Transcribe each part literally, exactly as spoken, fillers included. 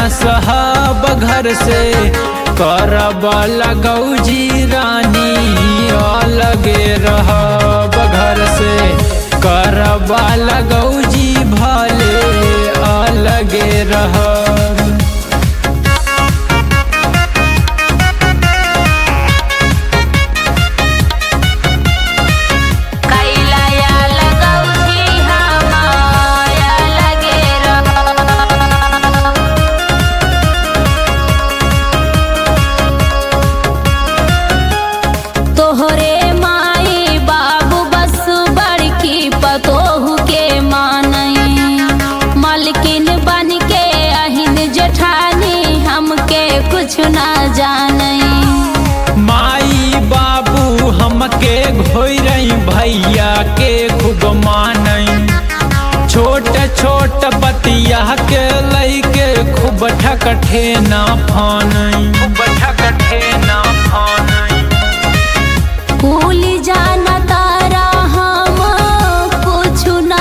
सहब घर से करब लगौजी रानी अलगे रहब घर से करब लगौजी भले अलगे रहब। तोहरे माई बाबू बस बड़की पतोहू के मानई मालकिन बन के अहिन जेठानी हमके कुछ ना जानई। माई बाबू हमके घोरई भैया के खूब मानई छोट छोट बतिया के लइके खूब ठकठे ना फानई खूब ठकठे ना फानई। भूल जाना तारा हम कुछ ना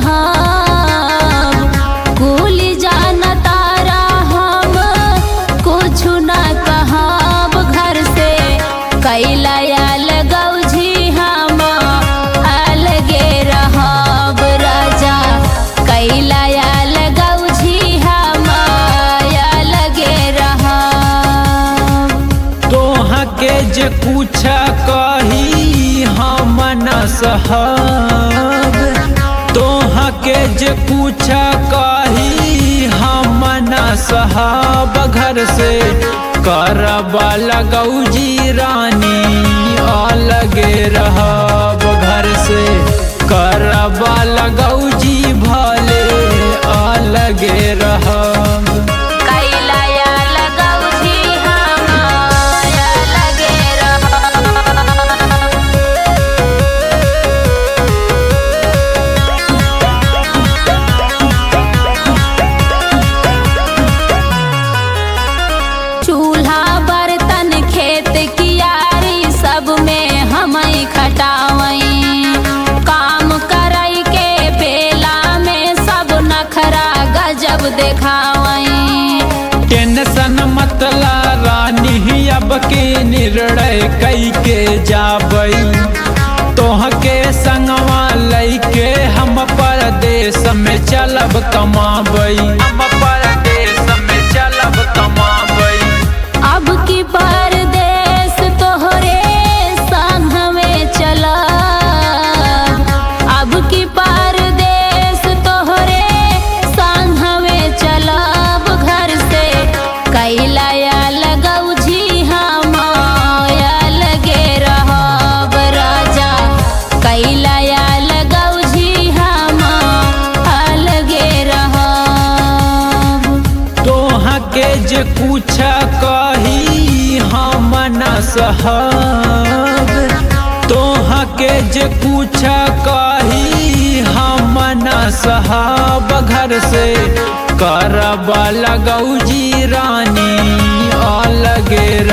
कहब भूल जाना तारा हम कुछ ना कहब घर से कैला लगौजी हम अलगे रहब राजा कैला लगौजी हम अलगे रहब। तोहा के जे कुछ कही हम न सहब तोहा के जे कुछ कही हम न सहब घर से करब लगौजी रानी अलगे रहब घर से करब लगौजी भले अलगे रहब। चूल्हा बर्तन खेत कियारी सब में हमई खटावई काम करई के बेला में सब नखरा गजब देखावई। टेंशन मतला रानी अब के निर्णय कई के जाबई तोह के संगवा लइके हम परदेश में चलब कमाबई हम परदेश में चलब कमाबई। अब की परदेश तोहरे संग में चलब अब की परदेश तोहरे संग में चलब घर से कैला लगौजी हम अलगे रहब राजा कैला लगौजी हम अलगे रहब। तोहा के जे कुछ कही हम न सहब तोहा के जे कुछ कही हम न सहब घर से करब लगौजी रानी अलगे